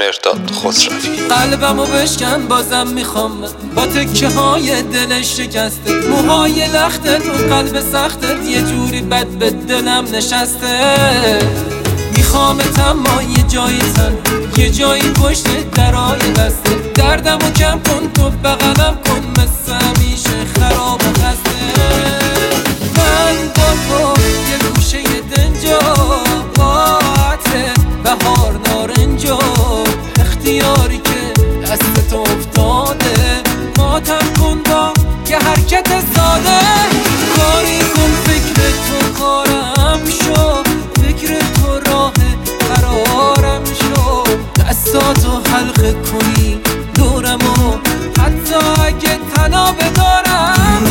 مرداد خسروی. قلبمو بشکن بازم میخوام با تکه های دلش شکسته، موهای لختت و قلب سختت یه جوری بد به دلم نشسته. میخوامت اما یه جایی تن، یه جایی پشت درای بسته. دردمو کم کن تو بغلم کن، مثل همیشه خراب و خسته. من با تو یه گوشه دنجا، با عطر بهار نارنجا، اختیاری که دستت افتاده. ماتم کن با یه حرکت ساده، کاری کن فکر تو کارم شو، فکر تو راه قرارم شو. دستاتو حلقه کنی دورمو، حتی اگه تنها بدارم.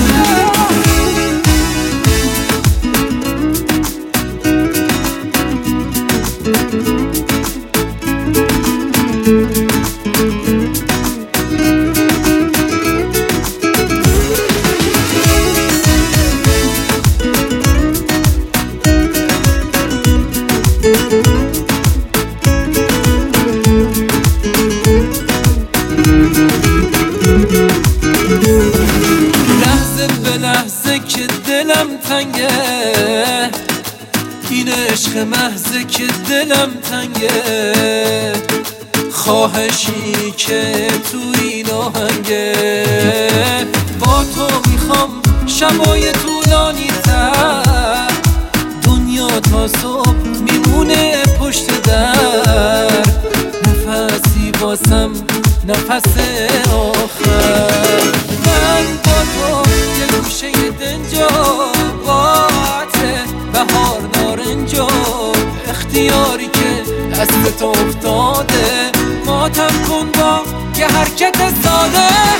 لحظه به لحظه که دلم تنگه، این عشق محضه که دلم تنگه. خواهشی که تو این آهنگه، با تو میخوام شبای طولانی تر. دنیا تا صبح میمونه پشت در، نفسی باسم نفس آخر. من با تو یه گوشه دنجا، با عطر بهار نارنجا، اختیاری که دستت افتاده. ماتم کن با یه حرکت ساده،